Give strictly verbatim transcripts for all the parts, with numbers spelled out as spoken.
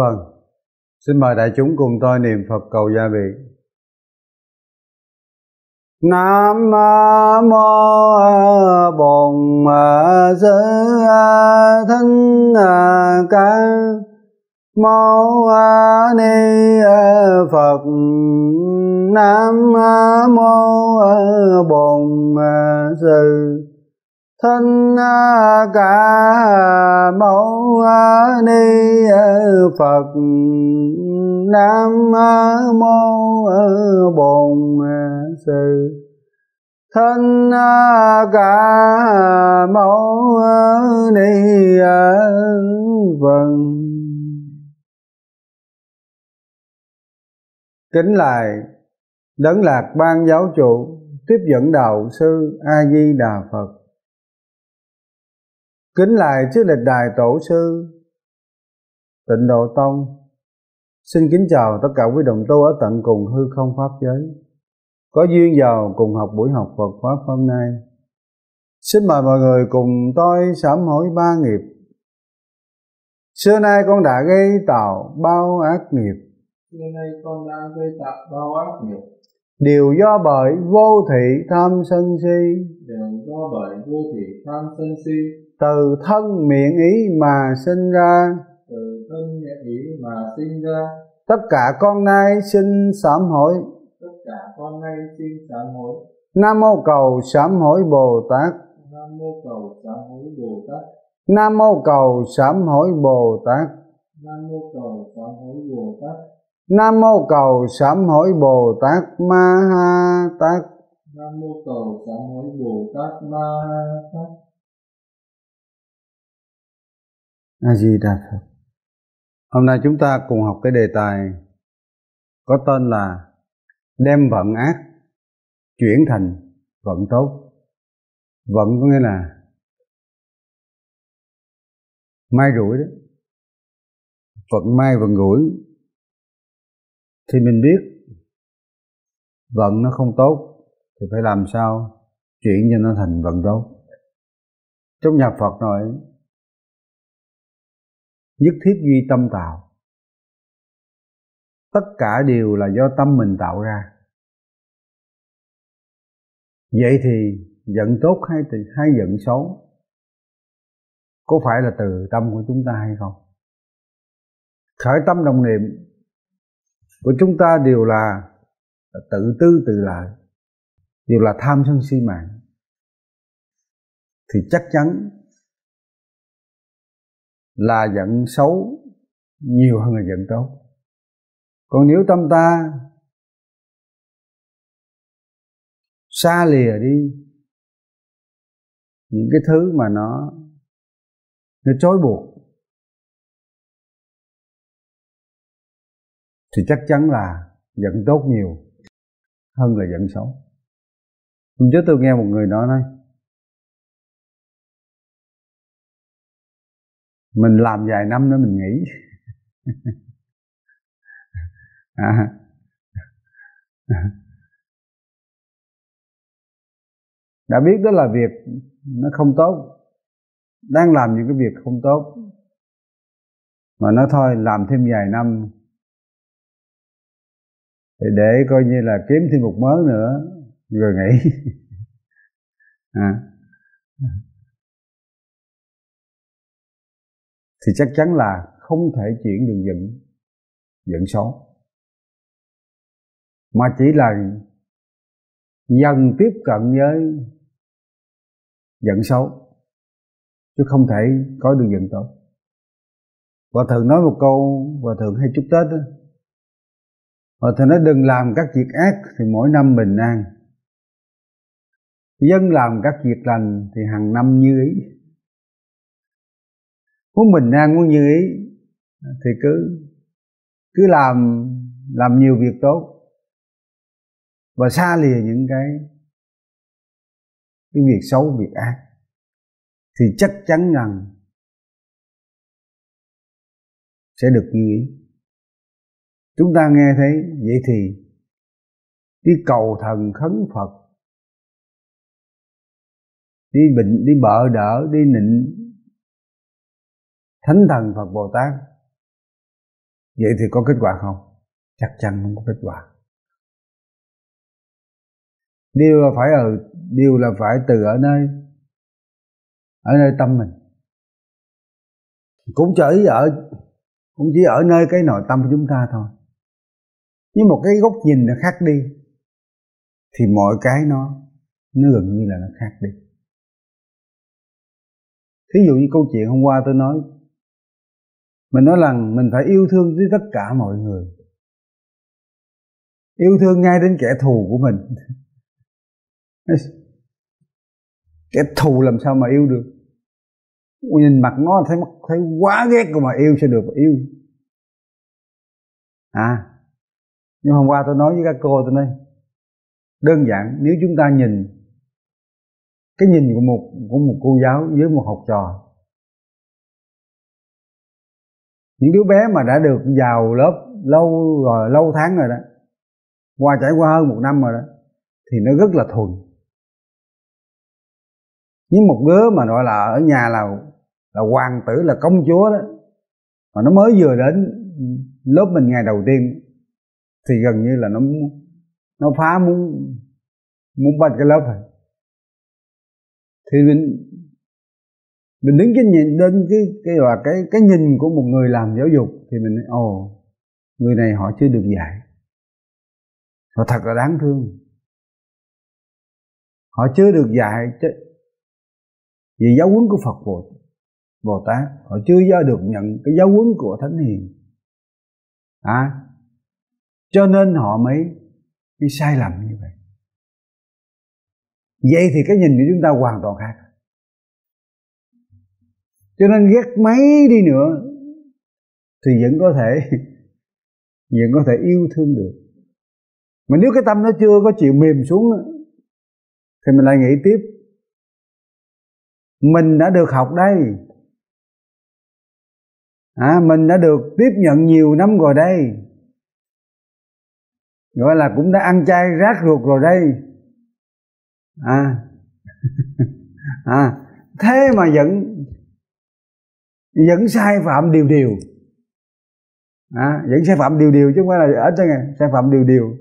vâng, xin mời đại chúng cùng tôi niệm Phật cầu gia vị. Nam mô Bổn Sư Thích Ca Mâu Ni Phật. Nam mô Bổn Sư Thích Ca Mâu Ni Phật. Nam mô Bổn Sư Thích Ca Mâu Ni Phật. Kính lạy Đấng Lạc Ban Giáo Chủ, tiếp dẫn đạo sư A Di Đà Phật. Kính lạy trước lịch đài tổ sư Tịnh Độ Tông. Xin kính chào tất cả quý đồng tu ở tận cùng hư không pháp giới, có duyên vào cùng học buổi học Phật pháp hôm nay. Xin mời mọi người cùng tôi sám hối ba nghiệp. Xưa nay con đã gây tạo bao ác nghiệp. Xưa nay con đã gây tạo bao ác nghiệp. Đều do bởi vô thị tham sân si. Đều do bởi vô thị tham sân si. Từ thân miệng ý mà sinh ra. Từ thân miệng ý mà sinh ra. Tất cả con nay xin sám hối. Tất cả con nay xin sám hối. Nam mô cầu sám hối Bồ Tát. Nam mô cầu sám hối Bồ Tát. Nam mô cầu sám hối Bồ Tát. Nam mô cầu sám hối Bồ Tát. Nam mô cầu sám hối Bồ Tát Ma Ha Tát. Nam mô cầu sám hối Bồ Tát Ma Ha Tát. A Di Đà Phật. Hôm nay chúng ta cùng học cái đề tài có tên là đem vận ác chuyển thành vận tốt. Vận có nghĩa là may rủi đó. Vận may vận rủi thì mình biết vận nó không tốt thì phải làm sao chuyển cho nó thành vận tốt. Trong nhà Phật nói nhất thiết duy tâm tạo. Tất cả đều là do tâm mình tạo ra. Vậy thì vận tốt hay, hay vận xấu có phải là từ tâm của chúng ta hay không? Khởi tâm đồng niệm của chúng ta đều là tự tư tự lợi, đều là tham sân si mạng, thì chắc chắn là vận xấu nhiều hơn là vận tốt. Còn nếu tâm ta xa lìa đi những cái thứ mà nó nó trói buộc thì chắc chắn là vận tốt nhiều hơn là vận xấu. Hôm trước tôi nghe một người nói nói mình làm vài năm nữa mình nghỉ. à. Đã biết đó là việc nó không tốt, đang làm những cái việc không tốt mà nó thôi làm thêm vài năm để coi như là kiếm thêm một mớ nữa rồi nghỉ. à. Thì chắc chắn là không thể chuyển được vận vận xấu, mà chỉ là dần tiếp cận với vận xấu, chứ không thể có được vận tốt. Hòa thượng nói một câu, Hòa thượng hay chúc Tết đó, Hòa thượng nói đừng làm các việc ác thì mỗi năm bình an, dân làm các việc lành thì hàng năm như ý. Muốn bình an, muốn như ý thì cứ cứ làm làm nhiều việc tốt và xa lìa những cái cái việc xấu, việc ác, thì chắc chắn rằng sẽ được như ý. Chúng ta nghe thấy vậy thì đi cầu thần khấn Phật, đi bệnh, đi bợ đỡ, đi nịnh Thánh Thần Phật Bồ Tát Vậy thì có kết quả không? Chắc chắn không có kết quả. Điều là phải ở điều là phải từ ở nơi ở nơi tâm mình. Cũng chỉ ở cũng chỉ ở nơi cái nội tâm của chúng ta thôi. Nhưng một cái góc nhìn nó khác đi thì mọi cái nó nó gần như là nó khác đi. Thí dụ như câu chuyện hôm qua tôi nói, mình nói rằng mình phải yêu thương với tất cả mọi người, yêu thương ngay đến kẻ thù của mình. Kẻ thù làm sao mà yêu được? Nhìn mặt nó thấy thấy quá ghét rồi mà yêu sao được mà yêu. À, nhưng hôm qua tôi nói với các cô tôi nói, đơn giản nếu chúng ta nhìn cái nhìn của một của một cô giáo với một học trò, những đứa bé mà đã được vào lớp lâu rồi, lâu tháng rồi đó, qua trải qua hơn một năm rồi đó, thì nó rất là thuần. Nhưng một đứa mà gọi là ở nhà là là hoàng tử, là công chúa đó, mà nó mới vừa đến lớp mình ngày đầu tiên thì gần như là nó nó phá muốn muốn banh cái lớp rồi. Thì mình mình đứng cái nhìn đến cái cái là cái cái nhìn của một người làm giáo dục thì mình nói, ồ, người này họ chưa được dạy, họ thật là đáng thương, họ chưa được dạy chứ vì giáo huấn của Phật Bồ Bồ Tát, họ chưa do được nhận cái giáo huấn của Thánh Hiền, à, cho nên họ mới mới sai lầm như vậy. Vậy thì cái nhìn của chúng ta hoàn toàn khác. Cho nên ghét mấy đi nữa thì vẫn có thể vẫn có thể yêu thương được. Mà nếu cái tâm nó chưa có chịu mềm xuống thì mình lại nghĩ tiếp, mình đã được học đây, à, mình đã được tiếp nhận nhiều năm rồi đây, gọi là cũng đã ăn chay rát ruột rồi đây, à, à thế mà vẫn vẫn sai phạm điều điều, à, vẫn sai phạm điều điều chứ không phải là ở trên này sai phạm điều điều,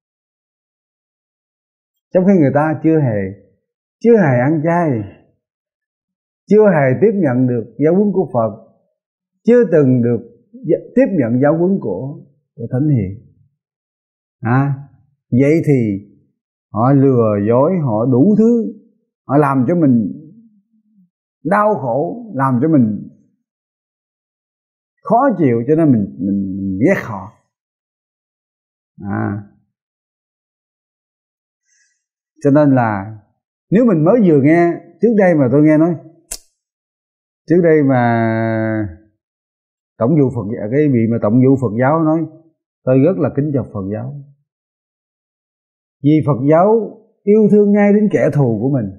trong khi người ta chưa hề chưa hề ăn chay, chưa hề tiếp nhận được giáo huấn của Phật, chưa từng được tiếp nhận giáo huấn của của Thánh Hiền, à, vậy thì họ lừa dối, họ đủ thứ, họ làm cho mình đau khổ, làm cho mình khó chịu, cho nên mình mình, mình ghét họ, à, cho nên là nếu mình mới vừa nghe, trước đây mà tôi nghe nói, trước đây mà tổng vụ Phật cái vị mà tổng vụ Phật giáo nói, tôi rất là kính trọng Phật giáo, vì Phật giáo yêu thương ngay đến kẻ thù của mình.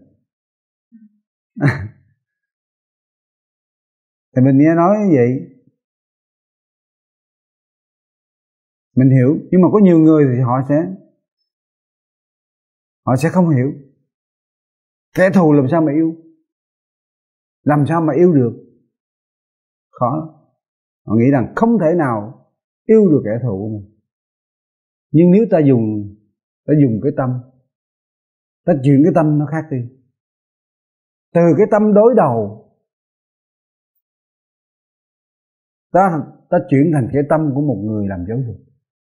Thì mình nghe nói như vậy mình hiểu, nhưng mà có nhiều người thì họ sẽ họ sẽ không hiểu. Kẻ thù làm sao mà yêu, làm sao mà yêu được, khó. Họ nghĩ rằng không thể nào yêu được kẻ thù của mình. Nhưng nếu ta dùng ta dùng cái tâm, ta chuyển cái tâm nó khác đi, từ cái tâm đối đầu ta ta chuyển thành cái tâm của một người làm giáo dục,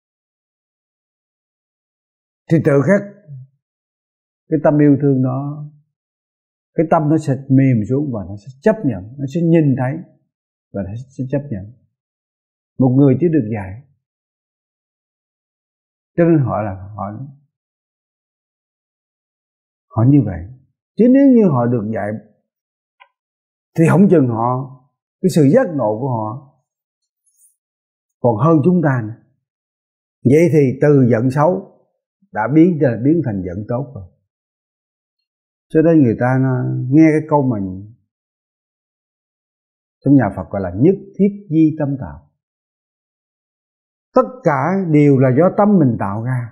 thì tự khắc cái tâm yêu thương đó, cái tâm nó sẽ mềm xuống và nó sẽ chấp nhận, nó sẽ nhìn thấy và nó sẽ chấp nhận. Một người chưa được dạy, cho nên họ là họ họ như vậy. Chứ nếu như họ được dạy thì không chừng họ, cái sự giác ngộ của họ còn hơn chúng ta nữa. Vậy thì từ giận xấu đã biến biến thành giận tốt rồi. Cho nên người ta nghe cái câu mình trong nhà Phật gọi là nhất thiết di tâm tạo. Tất cả đều là do tâm mình tạo ra.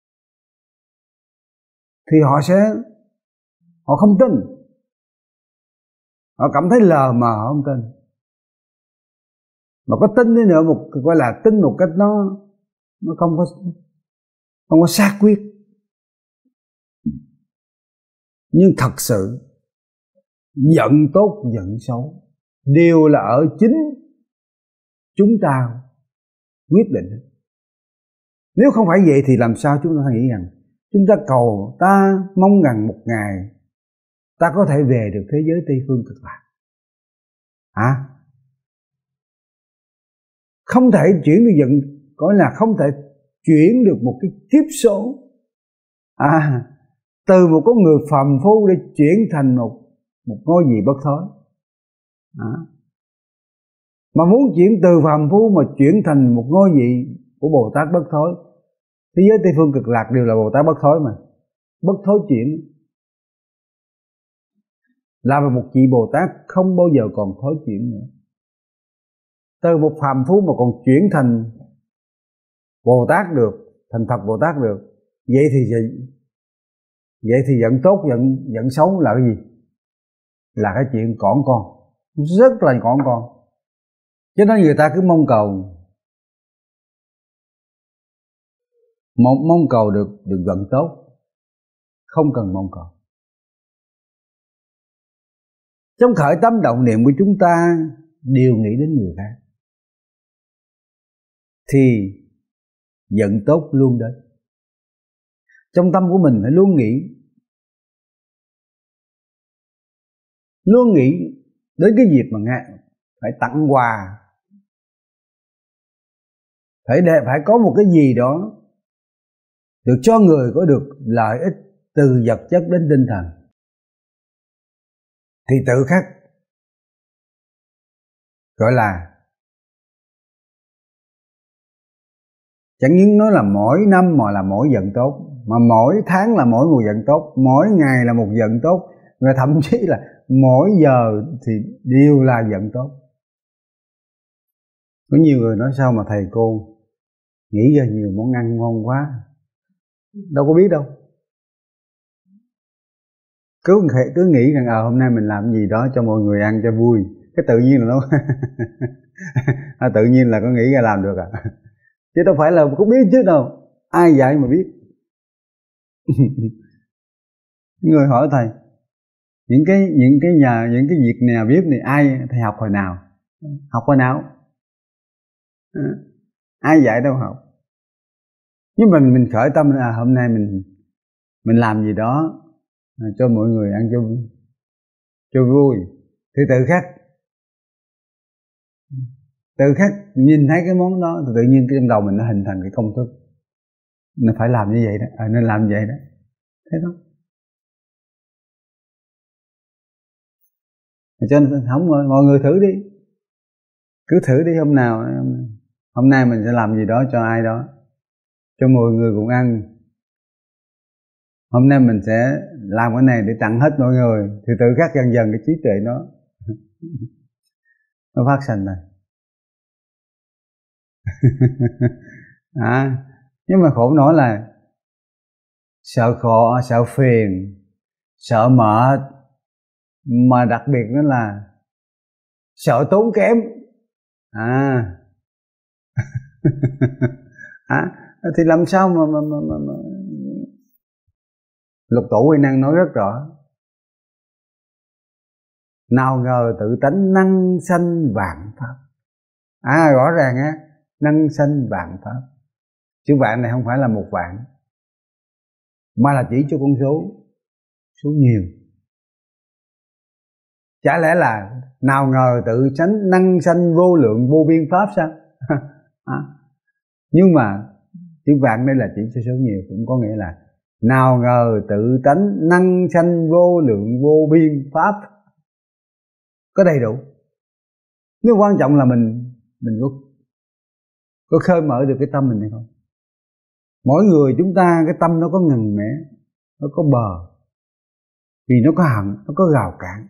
Thì họ sẽ họ không tin, họ cảm thấy lờ mờ, họ không tin. Mà có tin đi nữa, một gọi là tin một cách nó nó không có không có xác quyết. Nhưng thật sự giận tốt giận xấu đều là ở chính chúng ta quyết định. Nếu không phải vậy thì làm sao chúng ta nghĩ rằng chúng ta cầu, ta mong rằng một ngày ta có thể về được thế giới Tây Phương Cực Lạc. À, không thể chuyển được giận, gọi là không thể chuyển được một cái kiếp số. À, từ một con người phàm phu để chuyển thành một một ngôi vị bất thối. À, mà muốn chuyển từ phàm phu mà chuyển thành một ngôi vị của Bồ Tát bất thối, thế giới Tây Phương Cực Lạc đều là Bồ Tát bất thối mà, bất thối chuyển, là một vị Bồ Tát không bao giờ còn thối chuyển nữa. Từ một phàm phu mà còn chuyển thành Bồ Tát được, thành Phật Bồ Tát được, vậy thì gì? Vậy thì giận tốt giận giận xấu là cái gì? Là cái chuyện cỏn con, rất là cỏn con. Cho nên người ta cứ mong cầu, mong, mong cầu được được vận tốt, không cần mong cầu. Trong khởi tâm động niệm của chúng ta đều nghĩ đến người khác, thì giận tốt luôn đến. Trong tâm của mình phải luôn nghĩ, luôn nghĩ đến cái dịp mà nghe phải tặng quà, phải để phải có một cái gì đó được cho người có được lợi ích từ vật chất đến tinh thần, thì tự khắc gọi là chẳng những nói là mỗi năm mà là mỗi giận tốt, mà mỗi tháng là mỗi một giận tốt, mỗi ngày là một giận tốt, và thậm chí là mỗi giờ thì đều là giận tốt. Có nhiều người nói sao mà thầy cô nghĩ ra nhiều món ăn ngon quá, đâu có biết đâu. Cứ cứ nghĩ rằng à, hôm nay mình làm gì đó cho mọi người ăn cho vui, cái tự nhiên là nó à, tự nhiên là có nghĩ ra làm được à. Chứ đâu phải là có biết chứ đâu, ai dạy mà biết. Người hỏi thầy, những cái những cái nhà những cái việc nào biết này ai thầy học hồi nào? Học hồi nào? À, ai dạy đâu học. Nhưng mình mình khởi tâm là hôm nay mình mình làm gì đó cho mọi người ăn cho cho vui, thì tự khắc tự khắc nhìn thấy cái món đó thì tự nhiên cái trong đầu mình nó hình thành cái công thức, nó phải làm như vậy đó, à, nên làm như vậy đó, thế đó. Cho nên không, mọi người thử đi, cứ thử đi, hôm nào hôm nay mình sẽ làm gì đó cho ai đó, cho mọi người cùng ăn. Hôm nay mình sẽ làm cái này để tặng hết mọi người, thì tự khắc dần dần cái trí tuệ nó nó phát sinh rồi. À, nhưng mà khổ nỗi là sợ khổ, sợ phiền, sợ mệt, mà đặc biệt nữa là sợ tốn kém. À, à thì làm sao mà, mà, mà, mà, mà. Lục Tổ Huệ Năng nói rất rõ, nào ngờ tự tánh năng sanh vạn pháp. À, rõ ràng á, năng sanh vạn pháp. Chữ vạn này không phải là một vạn, mà là chỉ cho con số số nhiều. Chả lẽ là nào ngờ tự tánh năng sanh vô lượng vô biên pháp sao? À, nhưng mà chữ vạn đây là chỉ cho số nhiều, cũng có nghĩa là nào ngờ tự tánh năng sanh vô lượng vô biên pháp, có đầy đủ. Nhưng quan trọng là mình mình có, có khơi mở được cái tâm mình hay không. Mỗi người chúng ta cái tâm nó có ngần mẻ, nó có bờ, vì nó có hận, nó có rào cản.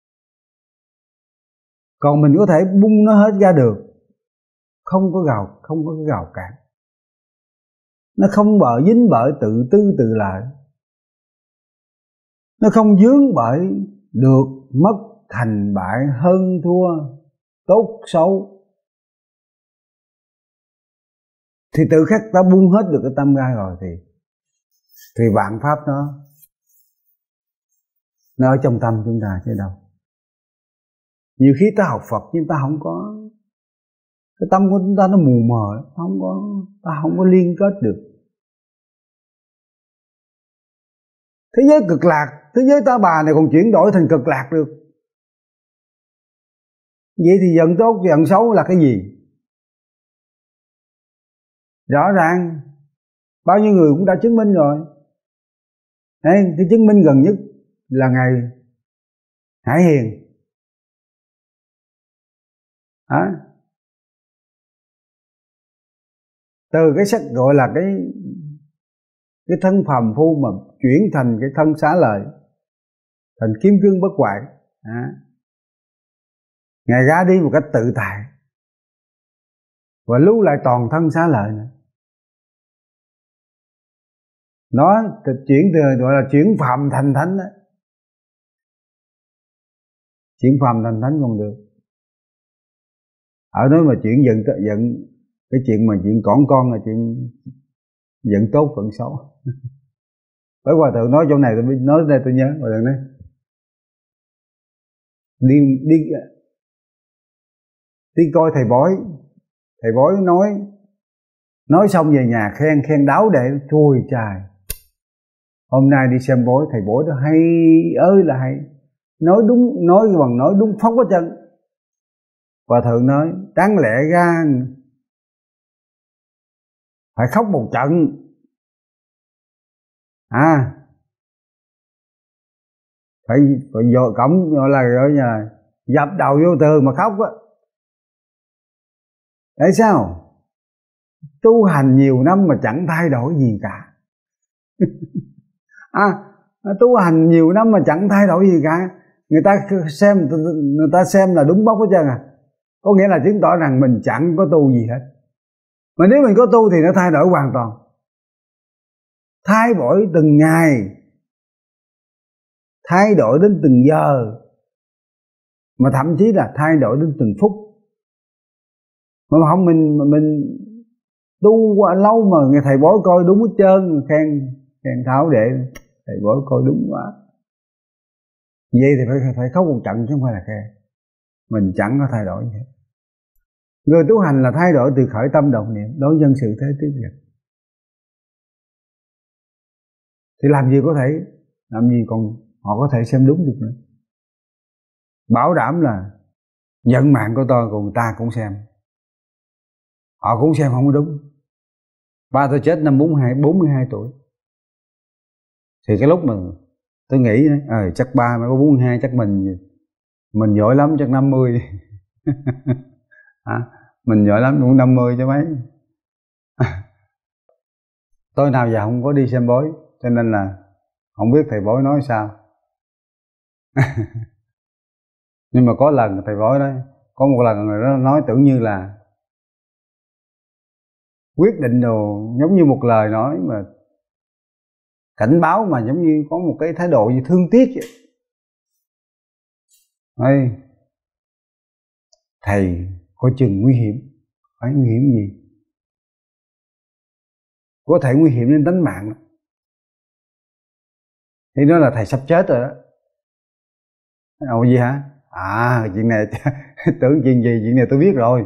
Còn mình có thể bung nó hết ra được, không có rào, không có cái rào cản. Nó không bởi dính bởi tự tư tự lợi, nó không vướng bởi được mất thành bại hơn thua tốt xấu, thì tự khắc ta buông hết được cái tâm ra rồi thì thì vạn pháp nó nó ở trong tâm chúng ta chứ đâu. Nhiều khi ta học Phật nhưng ta không có, cái tâm của chúng ta nó mù mờ, không có, ta không có liên kết được. Thế giới cực lạc, thế giới ta bà này còn chuyển đổi thành cực lạc được. Vậy thì giận tốt giận xấu là cái gì? Rõ ràng bao nhiêu người cũng đã chứng minh rồi. Đấy, cái chứng minh gần nhất là ngày Hải Hiền. À, từ cái sắc gọi là cái cái thân phàm phu mà chuyển thành cái thân xá lợi, thành kim cương bất hoại. À, Ngài ra đi một cách tự tại và lưu lại toàn thân xá lợi nữa. Nó chuyển từ gọi là chuyển phàm thành thánh đó. Chuyển phàm thành thánh còn được. Ở đó mà chuyện giận giận cái chuyện mà chuyện cỏn con là chuyện giận tốt phận xấu. Bởi hòa thượng nói chỗ này tôi nói đây tôi nhớ hòa thượng đấy. Đi đi đi coi thầy bói, thầy bói nói nói xong về nhà khen khen đáo đệ, chui trời. Hôm nay đi xem bói, thầy bói đó hay ơi là hay, nói đúng, nói bằng nói đúng phóc hết chân. Hòa thượng nói đáng lẽ ra phải khóc một trận. À, phải phải vô cổng gọi là gọi là dập đầu vô tường mà khóc á. Tại sao? Tu hành nhiều năm mà chẳng thay đổi gì cả. À, tu hành nhiều năm mà chẳng thay đổi gì cả. Người ta xem người ta xem là đúng bóc hết trơn à. Có nghĩa là chứng tỏ rằng mình chẳng có tu gì hết. Mà nếu mình có tu thì nó thay đổi hoàn toàn. Thay đổi từng ngày, thay đổi đến từng giờ, mà thậm chí là thay đổi đến từng phút. Mà không mình mình tu qua lâu mà nghe thầy bói coi đúng hết trơn, khen khen tháo đệ thầy bói coi đúng quá. Vậy thì phải phải khóc một trận chứ không phải là khen. Mình chẳng có thay đổi gì hết. Người tu hành là thay đổi từ khởi tâm động niệm đối nhân sự thế tiếp việc. Thì làm gì có thể, làm gì còn họ có thể xem đúng được nữa. Bảo đảm là vận mạng của tôi còn người ta cũng xem. Họ cũng xem không có đúng. Ba tôi chết năm bốn mươi hai tuổi. Thì cái lúc mà tôi nghĩ à, chắc ba mới có bốn mươi hai, chắc mình mình giỏi lắm chắc năm mươi. À, mình giỏi lắm cũng năm mươi chứ mấy. Tôi nào giờ không có đi xem bói, cho nên là không biết thầy bói nói sao. Nhưng mà có lần thầy bói đó, có một lần người đó nói tưởng như là quyết định đồ, giống như một lời nói mà cảnh báo, mà giống như có một cái thái độ như thương tiếc vậy. Ê, thầy coi chừng nguy hiểm. Phải nguy hiểm gì? Có thể nguy hiểm đến tính mạng. Thì nói là thầy sắp chết rồi đó. Ồ gì hả? À, chuyện này tưởng chuyện gì, chuyện này tôi biết rồi.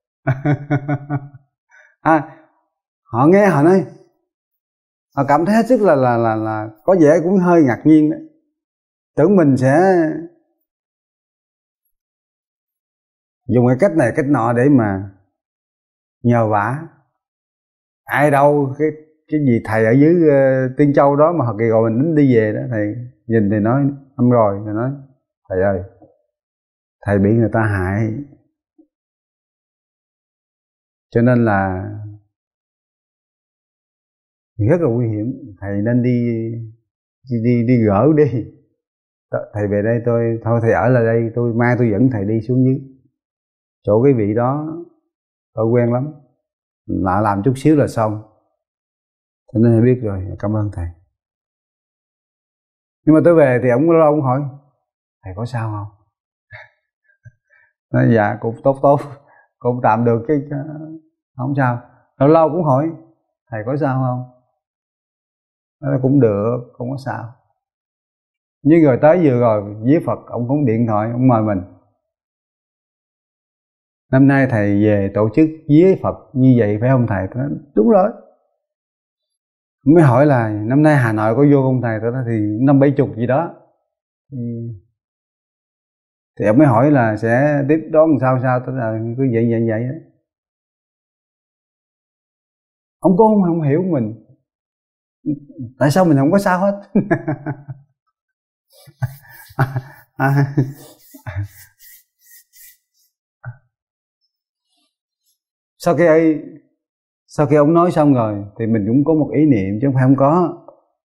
À, họ nghe họ nói, họ cảm thấy hết sức là là là là có vẻ cũng hơi ngạc nhiên đấy. Tưởng mình sẽ dùng cái cách này cách nọ để mà nhờ vả. Ai đâu cái cái gì thầy ở dưới uh, Tiên Châu đó mà họ kỳ gọi mình đi về đó, thầy nhìn thì nói âm rồi, thầy nói thầy ơi, thầy bị người ta hại, cho nên là rất là nguy hiểm, thầy nên đi đi đi, đi gỡ đi. Thầy về đây tôi thôi thầy ở lại đây, tôi mai tôi dẫn thầy đi xuống dưới chỗ cái vị đó, tôi quen lắm, lại làm chút xíu là xong. Cho nên thầy biết rồi, cảm ơn thầy. Nhưng mà tôi về thì ông lâu ông hỏi thầy có sao không? Nói dạ cũng tốt tốt, cũng tạm được chứ không sao. lâu lâu cũng hỏi thầy có sao không, nói cũng được, không có sao. Như người tới vừa rồi viếng Phật, ông cũng điện thoại, ông mời mình. Năm nay thầy về tổ chức viếng Phật như vậy phải không thầy? Tôi nói đúng rồi. Mới hỏi là năm nay Hà Nội có vô không thầy? Tôi nói thì năm bảy chục gì đó. Thì, thì ông mới hỏi là sẽ tiếp đón làm sao sao. Tôi là cứ vậy vậy vậy đó. Ông cũng không, không hiểu mình, tại sao mình không có sao hết. à, sau khi ấy, sau khi ông nói xong rồi thì mình cũng có một ý niệm chứ không phải không có.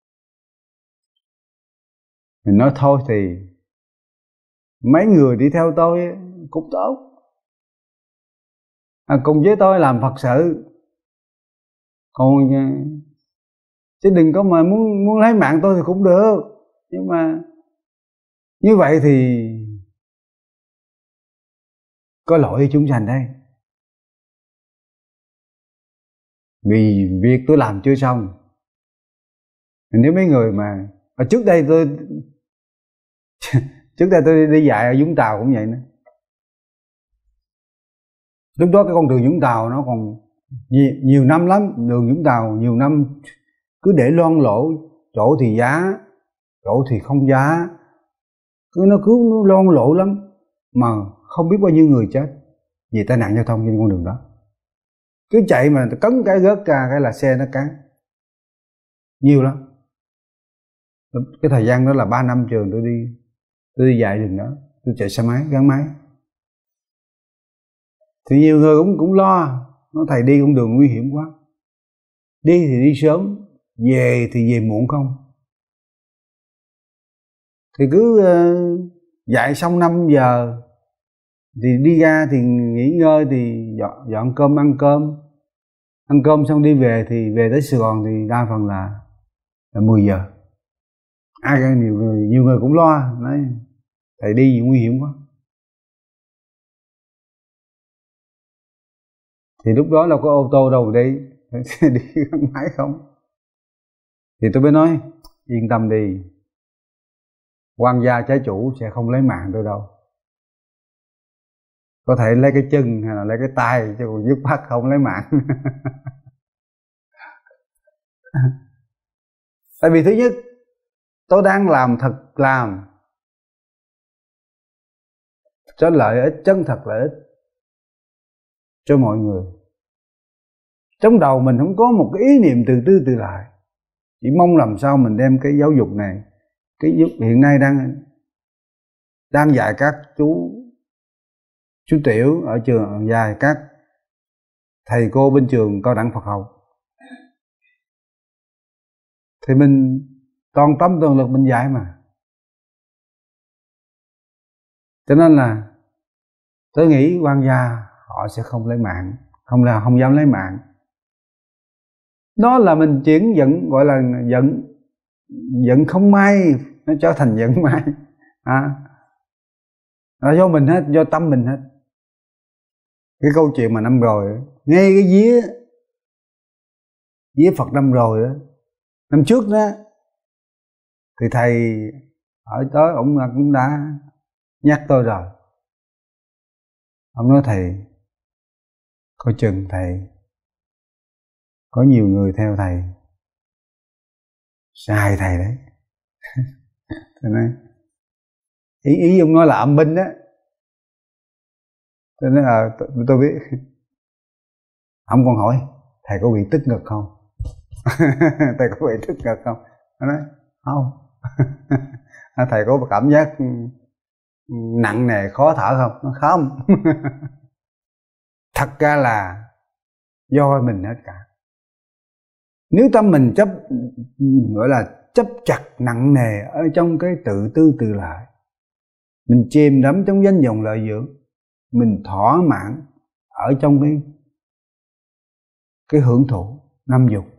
Mình nói thôi thì mấy người đi theo tôi cũng tốt, à, cùng với tôi làm Phật sự, còn chứ đừng có mà muốn muốn lấy mạng tôi thì cũng được, nhưng mà như vậy thì có lỗi với chúng sanh đây. Vì việc tôi làm chưa xong. Nếu mấy người mà ở trước đây tôi trước đây tôi đi dạy ở Vũng Tàu cũng vậy nữa. Lúc đó cái con đường Vũng Tàu nó còn nhiều, nhiều năm lắm, đường Vũng Tàu nhiều năm cứ để loang lỗ, chỗ thì giá, chỗ thì không giá, cứ nó cứ nó loang lỗ lắm, mà không biết bao nhiêu người chết vì tai nạn giao thông trên con đường đó. Cứ chạy mà cấn cái gớt ra cái là xe nó cán, nhiều lắm. Cái thời gian đó là ba năm trường tôi đi tôi đi dạy đường đó, tôi chạy xe máy gắn máy. Thì nhiều người cũng cũng lo, nói thầy đi con đường nguy hiểm quá, đi thì đi sớm, về thì về muộn không. Thì cứ uh, dạy xong năm giờ thì đi ra thì nghỉ ngơi, thì dọn, dọn cơm ăn cơm, ăn cơm xong đi về, thì về tới Sài Gòn thì đa phần là, là mười giờ. Ai nhiều người nhiều người cũng lo, nói thầy đi gì nguy hiểm quá. Thì lúc đó là có ô tô đâu đi, đi gắn máy không. Thì tôi mới nói yên tâm đi, quan gia trái chủ sẽ không lấy mạng tôi đâu. Có thể lấy cái chân hay là lấy cái tay, chứ còn dứt khoát không lấy mạng. Tại vì thứ nhất, tôi đang làm thật làm cho lợi ích, chân thật lợi ích cho mọi người. Trong đầu mình không có một cái ý niệm từ tư từ lại, chỉ mong làm sao mình đem cái giáo dục này, cái giáo dục hiện nay đang đang dạy các chú chú tiểu ở trường, dạy các thầy cô bên trường cao đẳng Phật học, thì mình toàn tâm toàn lực mình dạy mà. Cho nên là tôi nghĩ quan gia họ sẽ không lấy mạng, không là không dám lấy mạng. Đó là mình chuyển giận, gọi là giận giận không may nó trở thành giận may, à, là do mình hết, do tâm mình hết. Cái câu chuyện mà năm rồi, ngay cái vía vía Phật năm rồi đó, năm trước đó, thì thầy ở tới ông cũng đã nhắc tôi rồi. Ông nói thầy coi chừng, thầy có nhiều người theo thầy sai thầy đấy. Tôi nói ý ý ông nói là âm binh đó. Tôi nói à, tôi, tôi biết. Ông còn hỏi thầy có bị tức ngực không? Thầy có bị tức ngực không? Tôi nói không. Thầy có cảm giác nặng nề khó thở không? Nó không. Thật ra là do mình hết cả. Nếu tâm mình chấp, gọi là chấp chặt nặng nề ở trong cái tự tư tự lợi, mình chìm đắm trong danh vọng lợi dưỡng, mình thỏa mãn ở trong cái cái hưởng thụ năm dục,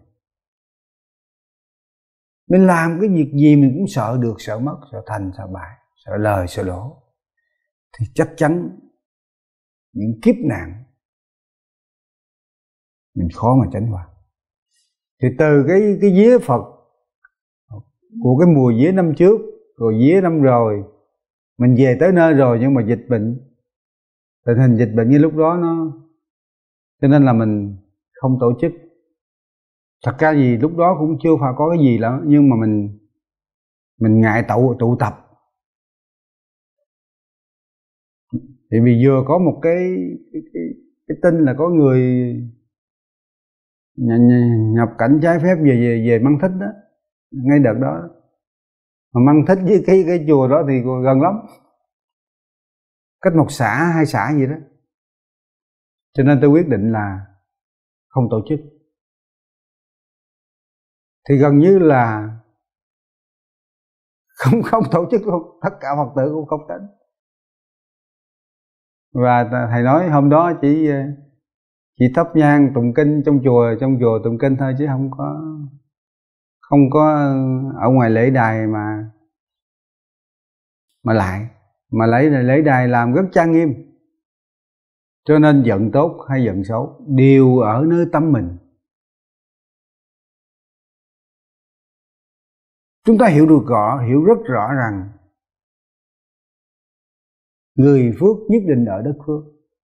mình làm cái việc gì mình cũng sợ được, sợ mất, sợ thành, sợ bại, sợ lời, sợ lỗ, thì chắc chắn những kiếp nạn, mình khó mà tránh qua. Thì từ cái cái vía Phật của cái mùa vía năm trước rồi vía năm rồi, mình về tới nơi rồi nhưng mà dịch bệnh, tình hình dịch bệnh như lúc đó nó, cho nên là mình không tổ chức. Thật ra gì lúc đó cũng chưa phải có cái gì lắm, nhưng mà mình mình ngại tụ tụ tập. Thì vì vừa có một cái cái, cái, cái tin là có người nhập cảnh trái phép về về về Măng Thích đó, ngay đợt đó. Mà Măng Thích với cái cái chùa đó thì gần lắm, cách một xã hai xã gì đó. Cho nên tôi quyết định là không tổ chức. Thì gần như là không không tổ chức luôn, tất cả Phật tử cũng không đến. Và thầy nói hôm đó chỉ chỉ thắp nhang tụng kinh trong chùa, trong chùa tụng kinh thôi, chứ không có không có ở ngoài lễ đài mà mà lại mà lễ lễ đài làm rất trang nghiêm. Cho nên giận tốt hay giận xấu đều ở nơi tâm mình. Chúng ta hiểu được rõ, hiểu rất rõ rằng người phước nhất định ở đất phước.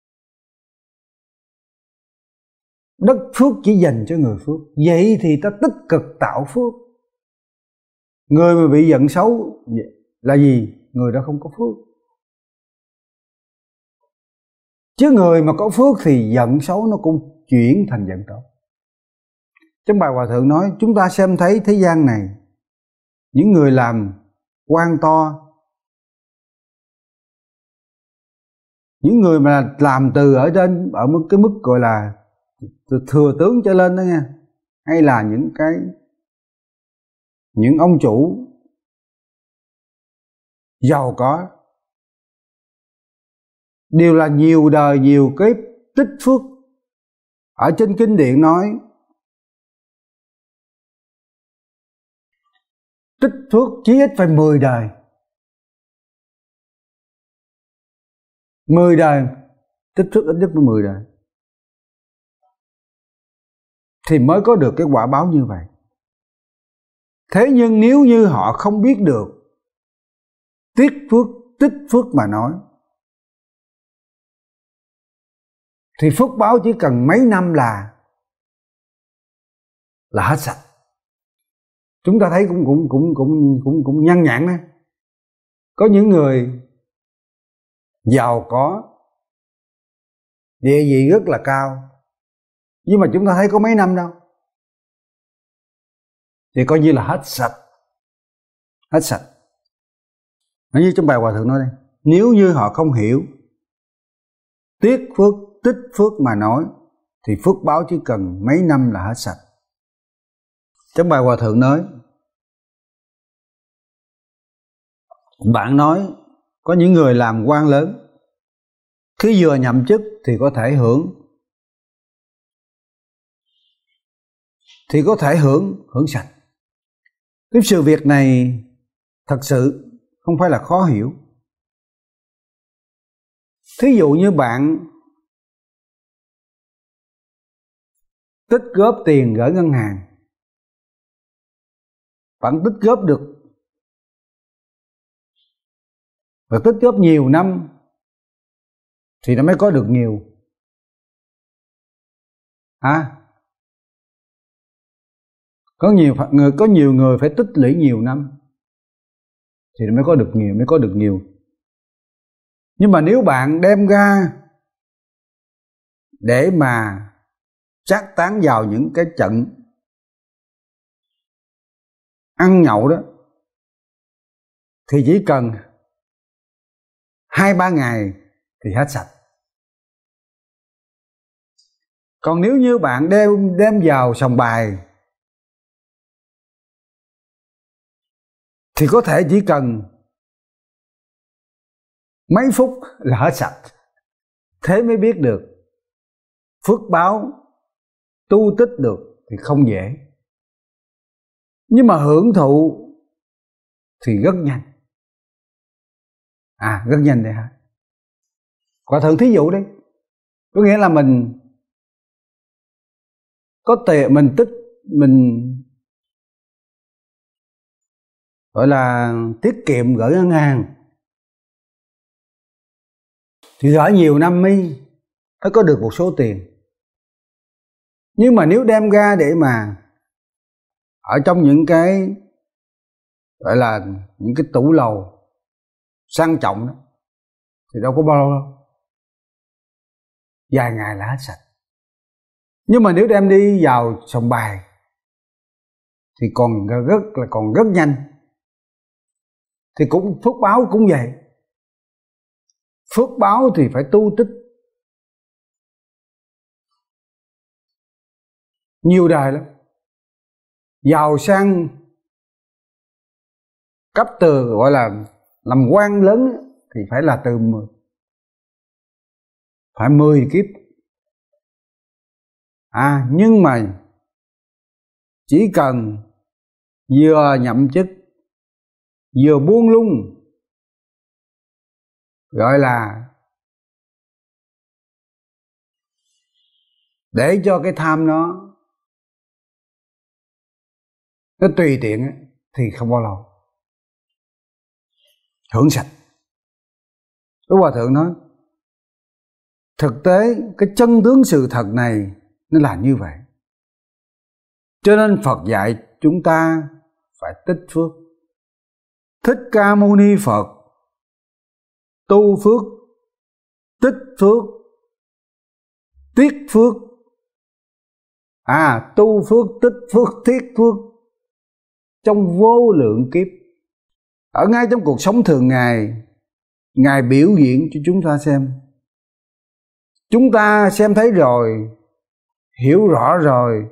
Đất phước chỉ dành cho người phước. Vậy thì ta tích cực tạo phước. Người mà bị giận xấu là gì? Người đó không có phước. Chứ người mà có phước thì giận xấu nó cũng chuyển thành giận tốt. Trong bài Hòa Thượng nói, chúng ta xem thấy thế gian này, những người làm quan to, những người mà làm từ ở trên, ở một cái mức gọi là thừa tướng trở lên đó nha, hay là những cái những ông chủ giàu có, đều là nhiều đời nhiều kiếp tích phước. Ở trên kinh điển nói tích phước chí ít phải mười đời. Mười đời tích phước, ít nhất phải mười đời thì mới có được cái quả báo như vậy. Thế nhưng nếu như họ không biết được tiết phước, tích phước mà nói, thì phước báo chỉ cần mấy năm là là hết sạch. Chúng ta thấy cũng cũng cũng cũng cũng cũng nhân nhãn đấy. Có những người giàu có, địa vị rất là cao, nhưng mà chúng ta thấy có mấy năm đâu, thì coi như là hết sạch. Hết sạch. Nói như trong bài Hòa Thượng nói đây, nếu như họ không hiểu tiết phước, tích phước mà nói, thì phước báo chỉ cần mấy năm là hết sạch. Trong bài Hòa Thượng nói, bạn nói có những người làm quan lớn, khi vừa nhậm chức thì có thể hưởng thì có thể hưởng hưởng sạch. Cái sự việc này thật sự không phải là khó hiểu. Thí dụ như bạn tích góp tiền gửi ngân hàng, bạn tích góp được và tích góp nhiều năm thì nó mới có được nhiều. À, có nhiều người có nhiều người phải tích lũy nhiều năm thì nó mới có được nhiều, mới có được nhiều. Nhưng mà nếu bạn đem ra để mà trác tán vào những cái trận ăn nhậu đó, thì chỉ cần hai ba ngày thì hết sạch. Còn nếu như bạn đem đem vào sòng bài thì có thể chỉ cần mấy phút là hết sạch. Thế mới biết được phước báo tu tích được thì không dễ, nhưng mà hưởng thụ thì rất nhanh. À, rất nhanh đấy hả? Hòa Thượng thí dụ đi, có nghĩa là mình có tiền mình tích, mình gọi là tiết kiệm gửi ngân hàng thì gửi nhiều năm mới mới có được một số tiền. Nhưng mà nếu đem ra để mà ở trong những cái gọi là những cái tủ lầu sang trọng đó, thì đâu có bao lâu đâu, vài ngày là hết sạch. Nhưng mà nếu đem đi vào sòng bài thì còn rất là còn rất nhanh. Thì cũng phước báo cũng vậy. Phước báo thì phải tu tích nhiều đời lắm. Giàu sang cấp từ gọi là làm quan lớn thì phải là từ mười phải mười kiếp. À nhưng mà chỉ cần vừa nhậm chức, vừa buông lung, gọi là để cho cái tham nó nó tùy tiện thì không bao lâu hưởng sạch. Đức Hòa Thượng nói thực tế cái chân tướng sự thật này nó là như vậy. Cho nên Phật dạy chúng ta phải tích phước. Thích Ca Mâu Ni Phật tu phước, tích phước, tiết phước. À tu phước, tích phước, tiết phước trong vô lượng kiếp. Ở ngay trong cuộc sống thường ngày, Ngài biểu diễn cho chúng ta xem. Chúng ta xem thấy rồi, hiểu rõ rồi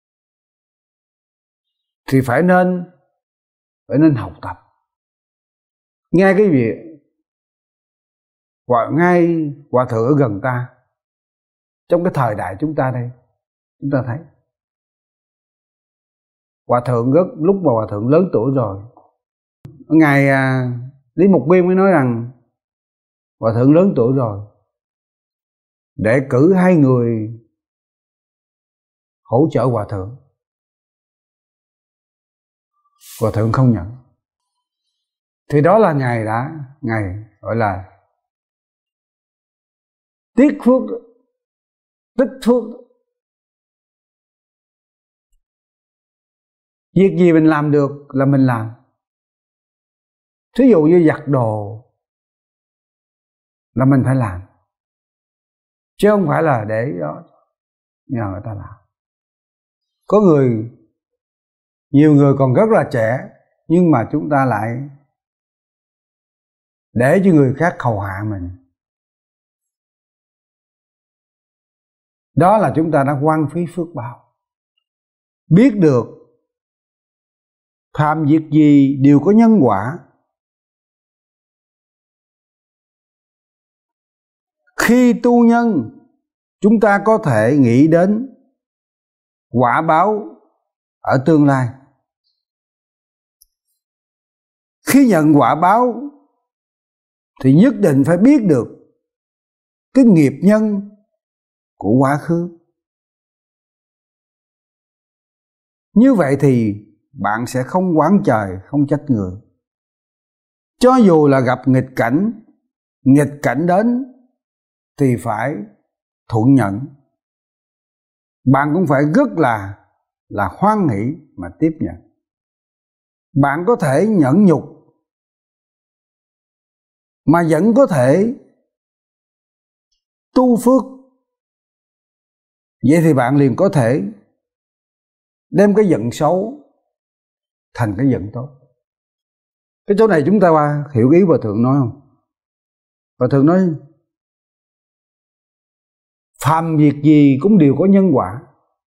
thì phải nên phải nên học tập. Ngay cái việc và ngay Hòa Thượng ở gần ta, trong cái thời đại chúng ta đây, chúng ta thấy Hòa Thượng rất lúc mà Hòa Thượng lớn tuổi rồi. Ngài à, Lý Mục Biên mới nói rằng Hòa Thượng lớn tuổi rồi, để cử hai người hỗ trợ Hòa Thượng. Hòa Thượng không nhận. Thì đó là Ngài đã Ngài gọi là tiết phước, tích phước. Việc gì mình làm được là mình làm. Thí dụ như giặt đồ là mình phải làm, chứ không phải là để đó nhờ người ta làm. Có người, nhiều người còn rất là trẻ, nhưng mà chúng ta lại để cho người khác hầu hạ mình. Đó là chúng ta đã hoang phí phước báo. Biết được phạm việc gì đều có nhân quả. Khi tu nhân, chúng ta có thể nghĩ đến quả báo ở tương lai. Khi nhận quả báo thì nhất định phải biết được cái nghiệp nhân của quá khứ. Như vậy thì bạn sẽ không oán trời, không trách người. Cho dù là gặp nghịch cảnh, nghịch cảnh đến thì phải thuận nhận. Bạn cũng phải rất là là hoan hỷ mà tiếp nhận. Bạn có thể nhẫn nhục mà vẫn có thể tu phước. Vậy thì bạn liền có thể đem cái giận xấu thành cái giận tốt. Cái chỗ này chúng ta qua hiểu ý Hòa Thượng nói không? Hòa Thượng nói phàm việc gì cũng đều có nhân quả.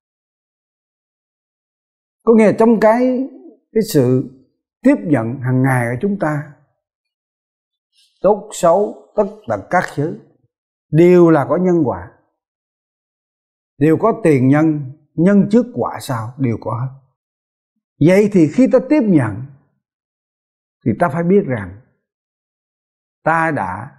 Có nghĩa là trong cái cái sự tiếp nhận hàng ngày của chúng ta, tốt xấu tất cả các thứ đều là có nhân quả, đều có tiền nhân, nhân trước quả sau đều có hết. Vậy thì khi ta tiếp nhận thì ta phải biết rằng ta đã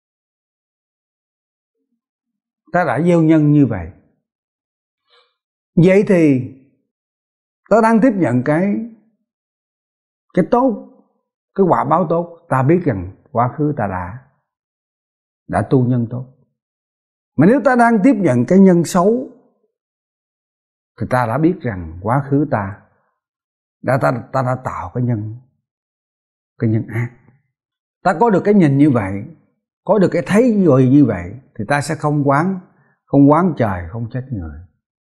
ta đã gieo nhân như vậy. Vậy thì ta đang tiếp nhận cái cái tốt, cái quả báo tốt. Ta biết rằng quá khứ ta đã đã tu nhân tốt. Mà nếu ta đang tiếp nhận cái nhân xấu thì ta đã biết rằng quá khứ ta đã ta, ta đã tạo cái nhân cái nhân ác. Ta có được cái nhìn như vậy, có được cái thấy rồi như vậy thì ta sẽ không oán không oán trời, không trách người,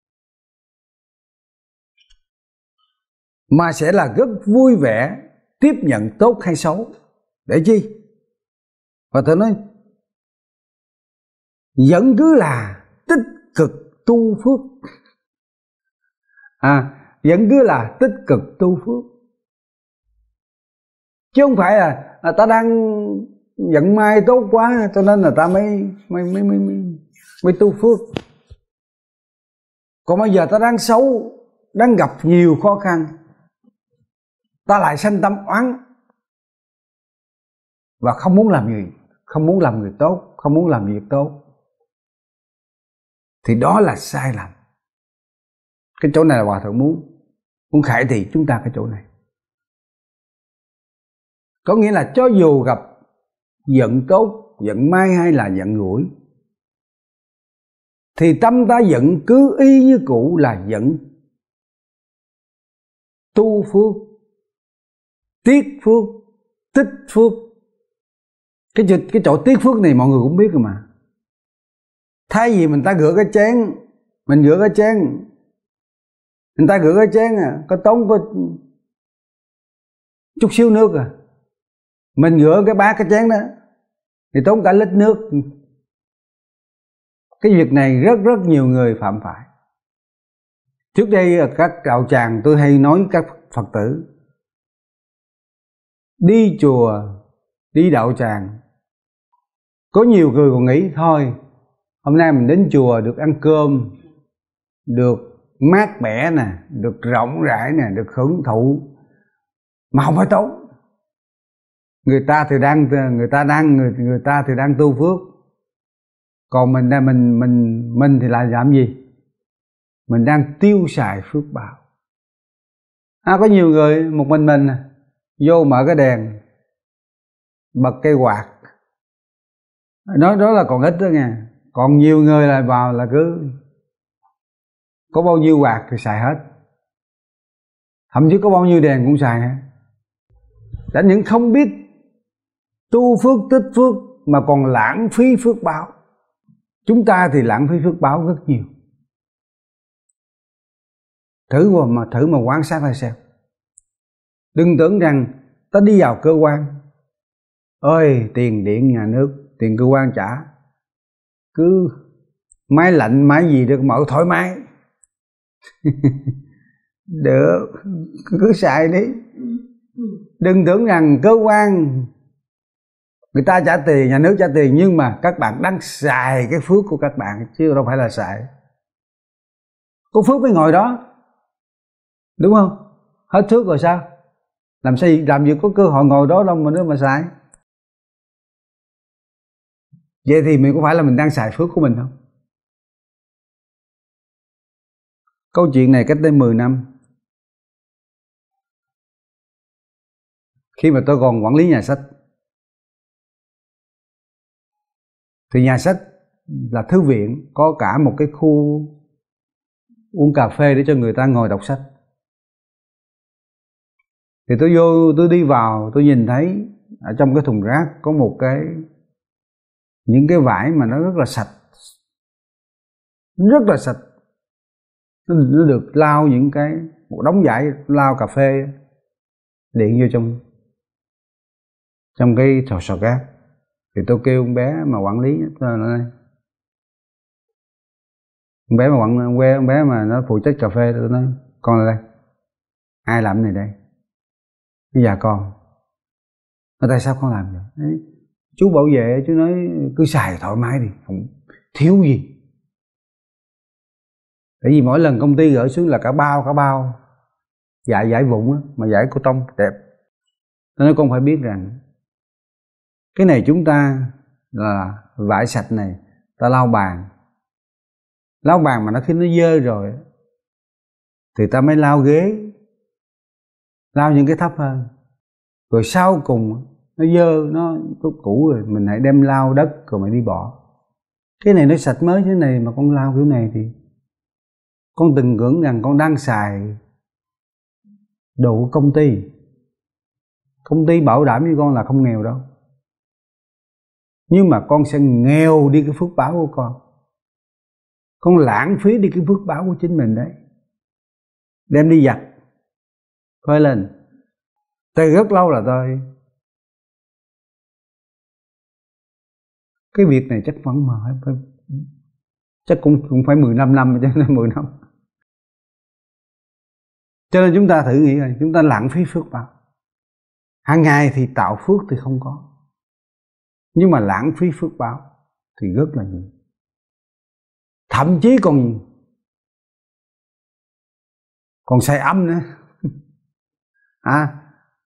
mà sẽ là rất vui vẻ tiếp nhận tốt hay xấu. Để chi? Và tôi nói vẫn cứ là tích cực tu phước. À, vẫn cứ là tích cực tu phước, chứ không phải là, là ta đang vận may tốt quá cho nên là ta mới mới mới mới mới, mới tu phước. Còn bây giờ ta đang xấu, đang gặp nhiều khó khăn, ta lại sanh tâm oán và không muốn làm gì, không muốn làm người tốt, không muốn làm việc tốt, thì đó là sai lầm. Cái chỗ này là Hòa Thượng muốn muốn khải thị chúng ta cái chỗ này. Có nghĩa là cho dù gặp vận tốt, vận may hay là vận rủi, thì tâm ta vẫn cứ y như cũ là vẫn tu phước, tiết phước, tích phước. Cái, cái chỗ tiết phước này mọi người cũng biết rồi mà. Thay vì mình ta rửa cái chén, mình rửa cái chén, người ta rửa cái chén à, có tốn có chút xíu nước à. Mình rửa cái bát cái chén đó thì tốn cả lít nước. Cái việc này rất rất nhiều người phạm phải. Trước đây ở các đạo tràng tôi hay nói các Phật tử đi chùa, đi đạo tràng, có nhiều người còn nghĩ thôi hôm nay mình đến chùa được ăn cơm, được mát mẻ nè, được rộng rãi nè, được hưởng thụ mà không phải tốn. Người ta thì đang người ta đang người, người ta thì đang tu phước, còn mình đang mình mình mình thì lại làm gì? Mình đang tiêu xài phước báo. À, có nhiều người một mình mình vô mở cái đèn, bật cây quạt, nói đó là còn ít đó nha. Còn nhiều người lại vào là cứ có bao nhiêu quạt thì xài hết, thậm chí có bao nhiêu đèn cũng xài hết. Đã những không biết tu phước tích phước mà còn lãng phí phước báo. Chúng ta thì lãng phí phước báo rất nhiều. Thử mà thử mà quan sát lại xem. Đừng tưởng rằng ta đi vào cơ quan, ơi tiền điện nhà nước, tiền cơ quan trả, cứ máy lạnh máy gì được mở thoải mái. Được, cứ xài đi. Đừng tưởng rằng cơ quan người ta trả tiền, nhà nước trả tiền, nhưng mà các bạn đang xài cái phước của các bạn chứ đâu phải là xài. Có phước mới ngồi đó, đúng không? Hết phước rồi sao? Làm sao làm gì có cơ hội ngồi đó đâu mà nữa mà xài. Vậy thì mình có phải là mình đang xài phước của mình không? Câu chuyện này cách đây mười năm, khi mà tôi còn quản lý nhà sách, thì nhà sách là thư viện, có cả một cái khu uống cà phê để cho người ta ngồi đọc sách. Thì tôi vô, tôi đi vào, tôi nhìn thấy ở trong cái thùng rác có một cái, những cái vải mà nó rất là sạch, rất là sạch. Nó, nó được lau những cái, một đống vải lau cà phê điện vô trong trong cái sò sò cát. Thì tôi kêu con bé mà quản lý, tôi nói con bé mà quản con bé, con bé mà nó phụ trách cà phê, tôi nói con ở đây, ai làm cái này đây? Cái già con. Nói tại sao con làm vậy? Đấy, chú bảo vệ chú nói cứ xài thoải mái đi, không thiếu gì. Tại vì mỗi lần công ty gửi xuống là cả bao cả bao dải dải vụn á, mà dải cô tông đẹp. Tôi nói con phải biết rằng cái này chúng ta là vải sạch này, ta lau bàn, lau bàn mà nó khi nó dơ rồi thì ta mới lau ghế, lau những cái thấp hơn. Rồi sau cùng nó dơ, nó có cũ rồi, mình hãy đem lau đất rồi mình đi bỏ. Cái này nó sạch mới thế này mà con lau kiểu này thì con từng tưởng rằng con đang xài đồ của công ty. Công ty bảo đảm với con là không nghèo đâu, nhưng mà con sẽ nghèo đi cái phước báo của con. Con lãng phí đi cái phước báo của chính mình đấy, đem đi giặt phơi lên. Từ rất lâu là tôi cái việc này chắc vẫn mà phải, chắc cũng cũng phải mười lăm năm cho nên mười năm. Cho nên chúng ta thử nghĩ rồi, chúng ta lãng phí phước báo. Hàng ngày thì tạo phước thì không có, nhưng mà lãng phí phước báo thì rất là nhiều. Thậm chí còn còn xài âm nữa. À,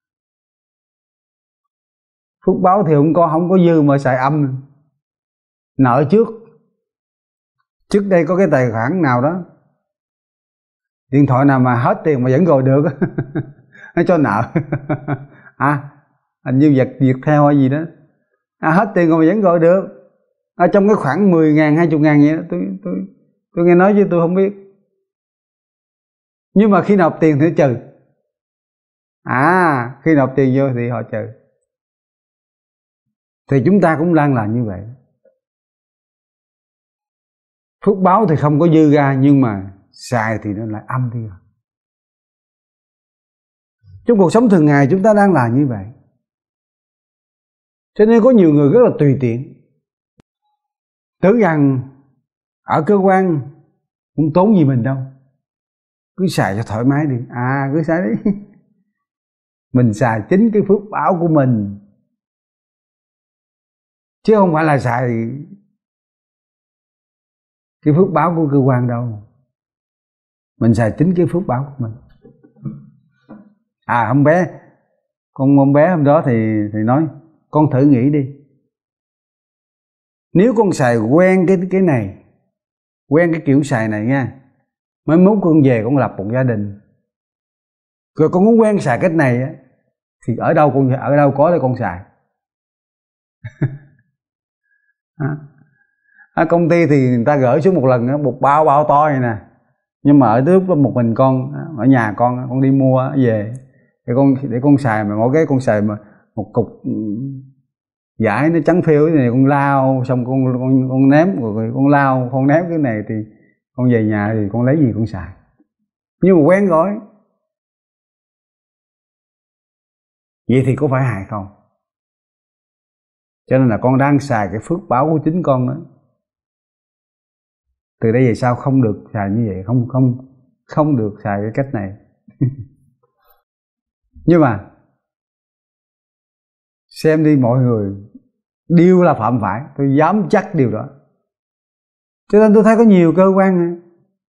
phước báo thì không có không có dư mà xài âm. Nợ trước trước đây có cái tài khoản nào đó, điện thoại nào mà hết tiền mà vẫn gọi được nó cho nợ. À, hình như Việt Viettel hay gì đó, à, hết tiền rồi mà vẫn gọi được. Ở trong cái khoảng mười ngàn, hai mươi ngàn vậy đó, tôi, tôi, tôi nghe nói chứ tôi không biết. Nhưng mà khi nộp tiền thì trừ. À, khi nộp tiền vô thì họ trừ. Thì chúng ta cũng đang làm như vậy. Phước báo thì không có dư ra, nhưng mà xài thì nó lại âm đi rồi. Trong cuộc sống thường ngày chúng ta đang làm như vậy. Cho nên có nhiều người rất là tùy tiện, tưởng rằng ở cơ quan không tốn gì mình đâu, cứ xài cho thoải mái đi. À, cứ xài đi. Mình xài chính cái phước báo của mình, chứ không phải là xài cái phước báo của cơ quan đâu. Mình xài chính cái phước báo của mình. À, hôm bé con ông bé hôm đó thì thì nói con thử nghĩ đi, nếu con xài quen cái cái này, quen cái kiểu xài này nha, mới mốt con về con lập một gia đình, rồi con muốn quen xài cách này á, thì ở đâu con ở đâu có để con xài. À, ở công ty thì người ta gửi xuống một lần đó, một bao bao to này nè, nhưng mà ở lúc đó một mình con ở nhà, con con đi mua về để con để con xài, mà mỗi cái con xài mà một cục vải nó trắng phêu cái này, con lao xong con con con ném, rồi con lao con ném cái này, thì con về nhà thì con lấy gì con xài. Nhưng mà quen rồi, vậy thì có phải hại không? Cho nên là con đang xài cái phước báo của chính con đó. Từ đây về sau không được xài như vậy, không không không được xài cái cách này. Nhưng mà xem đi, mọi người đều là phạm phải, tôi dám chắc điều đó. Cho nên tôi thấy có nhiều cơ quan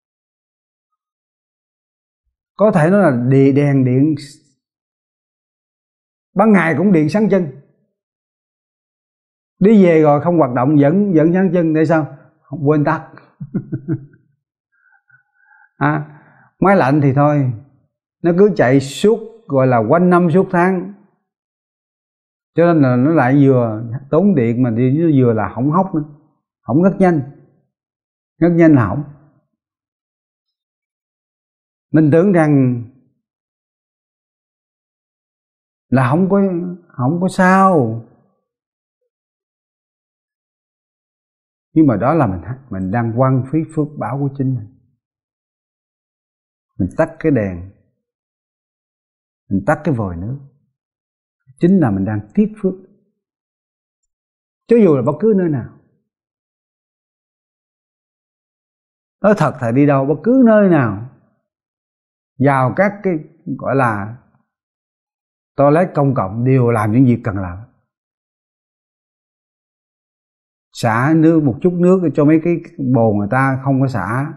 có thể nói là đèn đèn điện ban ngày cũng điện sáng chân, đi về rồi không hoạt động vẫn vẫn sáng chân. Tại sao? Không, quên tắt. À, máy lạnh thì thôi, nó cứ chạy suốt, gọi là quanh năm suốt tháng, cho nên là nó lại vừa tốn điện mà đi, nó vừa là hỏng hóc nữa, hỏng rất nhanh, rất nhanh là hỏng. Mình tưởng rằng là không có không có sao, nhưng mà đó là mình mình đang hoang phí phước báo của chính mình. Mình tắt cái đèn, mình tắt cái vòi nước, chính là mình đang tiếc phước. Cho dù là bất cứ nơi nào, nói thật thà đi đâu, bất cứ nơi nào, vào các cái gọi là toilet công cộng đều làm những việc cần làm. Xả nước một chút nước cho mấy cái bồn người ta không có xả.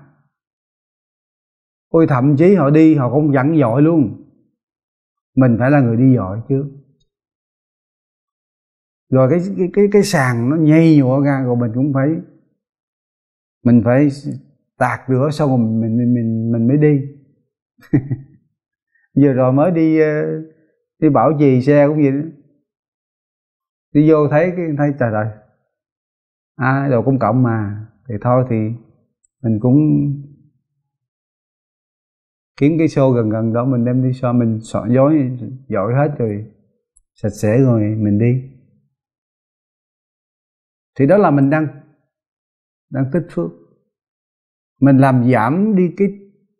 Ôi, thậm chí họ đi họ không dặn dội luôn. Mình phải là người đi dội chứ. Rồi cái cái cái cái sàn nó nhây nhụa ra, rồi mình cũng phải mình phải tạt rửa xong rồi mình mình mình mình mới đi. Vừa rồi mới đi đi bảo trì xe cũng vậy đó. Đi vô thấy cái thấy trời ơi, à, đồ công cộng mà, thì thôi thì mình cũng kiếm cái show gần gần đó mình đem đi show, mình soạn dối dội hết rồi sạch sẽ rồi mình đi. Thì đó là mình đang đang tích phước. Mình làm giảm đi cái,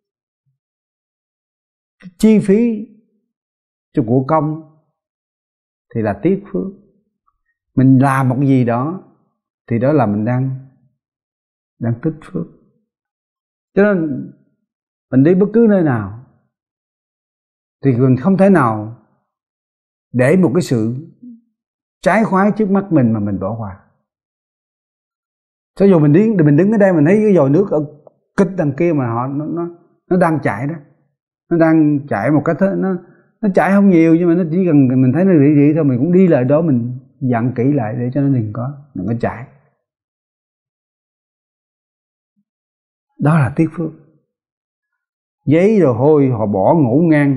cái chi phí cho của công thì là tiếc phước. Mình làm một cái gì đó thì đó là mình đang đang tích phước. Cho nên mình đi bất cứ nơi nào thì mình không thể nào để một cái sự trái khoái trước mắt mình mà mình bỏ qua. Cho dù mình đứng mình đứng ở đây mình thấy cái vòi nước ở kịch đằng kia mà họ nó nó nó đang chảy đó, nó đang chảy một cách thế, nó nó chảy không nhiều nhưng mà nó chỉ cần mình thấy nó rỉ rỉ thôi, mình cũng đi lại đó mình dặn kỹ lại để cho nó đừng có đừng có chảy. Đó là tiếc phước. Giấy rồi hôi họ bỏ ngủ ngang,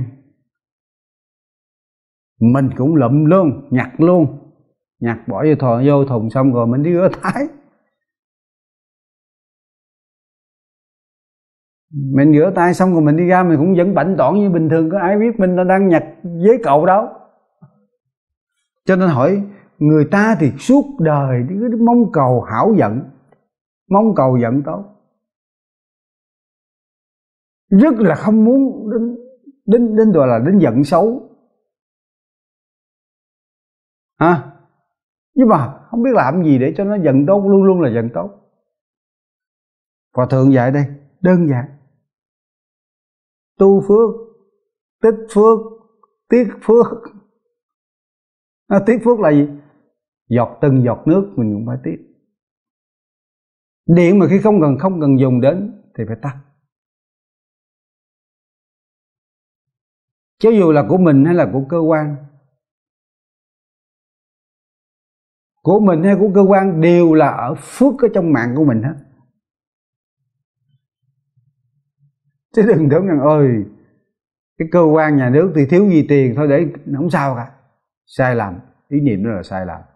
mình cũng lụm luôn, nhặt luôn, nhặt bỏ vô thùng, vô thùng xong rồi mình đi rửa tay. Mình rửa tay xong rồi mình đi ra mình cũng vẫn bảnh tỏn như bình thường, có ai biết mình đang nhặt giấy cậu đâu. Cho nên hỏi người ta thì suốt đời cứ mong cầu hảo vận, mong cầu vận tốt, rất là không muốn đến đến đến gọi là đến vận xấu, à, nhưng mà không biết làm gì để cho nó vận tốt, luôn luôn là vận tốt. Hòa thượng dạy đây đơn giản: tu phước, tích phước, tiếc phước. À, tiếc phước là gì? Giọt từng giọt nước mình cũng phải tiếc. Điện mà khi không cần không cần dùng đến thì phải tắt. Cho dù là của mình hay là của cơ quan, của mình hay của cơ quan đều là ở phước ở trong mạng của mình hết. Chứ đừng tưởng rằng ơi cái cơ quan nhà nước thì thiếu gì tiền thôi để không sao cả. Sai lầm, ý niệm đó là sai lầm.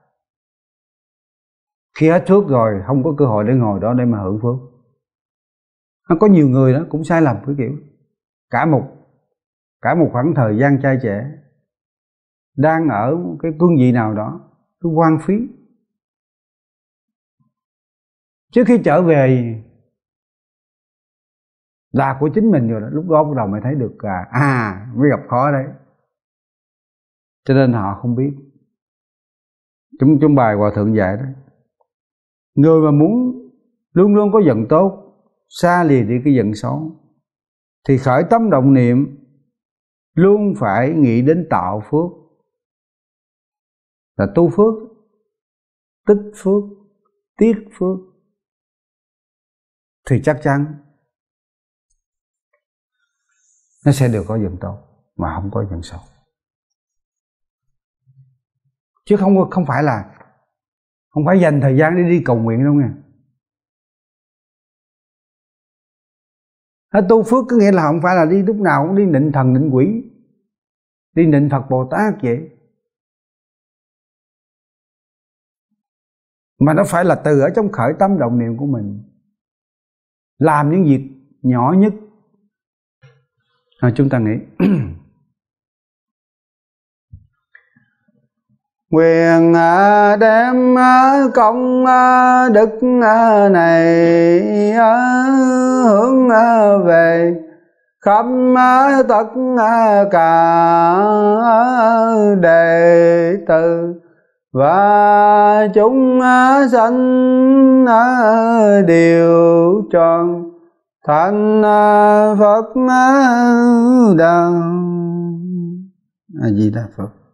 Khi hết phước rồi không có cơ hội để ngồi đó để mà hưởng phước. Nó có nhiều người đó cũng sai lầm cái kiểu cả một cả một khoảng thời gian trai trẻ đang ở cái cương vị nào đó cứ hoang phí, trước khi trở về là của chính mình rồi đó, lúc đó bắt đầu mới thấy được à, à mới gặp khó đấy. Cho nên họ không biết. Chúng chúng bài Hòa thượng dạy đó, người mà muốn luôn luôn có vận tốt, xa lìa đi cái vận xấu, thì khởi tâm động niệm luôn phải nghĩ đến tạo phước, là tu phước, tích phước, tiếc phước, thì chắc chắn nó sẽ được có vận tốt mà không có vận xấu. Chứ không không phải là không phải dành thời gian để đi cầu nguyện đâu nha. Tu phước có nghĩa là không phải là đi lúc nào cũng đi nịnh thần nịnh quỷ, đi nịnh Phật Bồ Tát vậy, mà nó phải là từ ở trong khởi tâm động niệm của mình, làm những việc nhỏ nhất. À, chúng ta nghĩ nguyện đem công đức này hướng về khắp tất cả đệ tử và chúng sanh đều tròn thành Phật đạo. A Di Đà Phật.